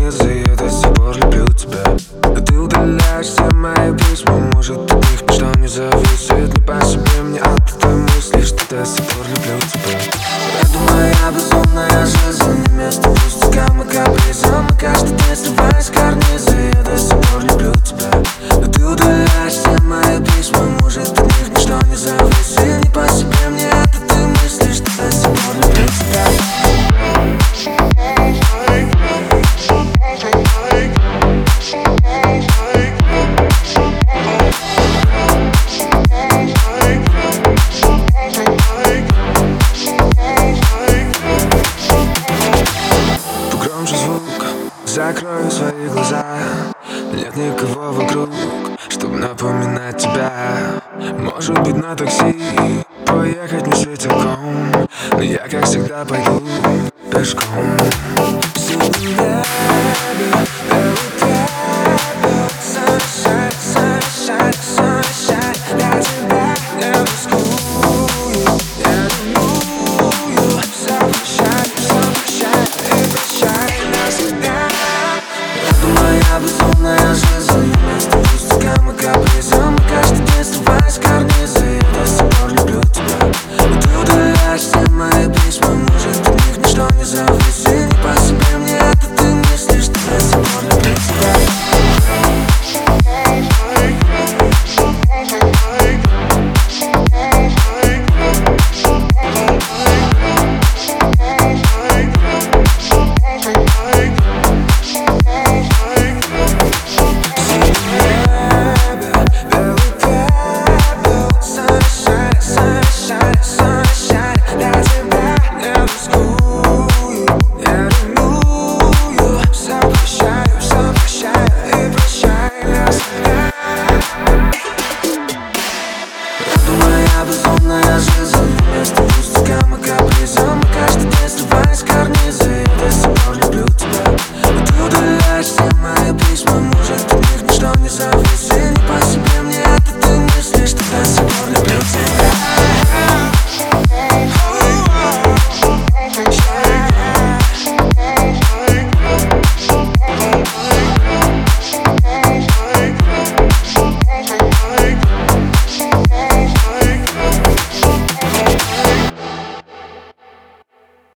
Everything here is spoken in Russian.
карнизы, я до сих пор люблю тебя. Но ты удаляешь все мои письма, может от них ничто не зависит. Не по себе мне от этой мысли, что до сих пор люблю тебя. Это моя безумная жизнь, не место пустякам и капризам. И каждый день срываюсь карнизы, я до сих пор люблю тебя. Но ты удаляешь все мои письма, может от них ничто не зависит. Не по себе мне от этой мысли, что до сих пор люблю тебя. Погромче звук, закрою свои глаза. Нет никого вокруг, чтобы напоминать тебя. Может быть на такси поехать не светилком, но я как всегда пойду пешком. В синем небе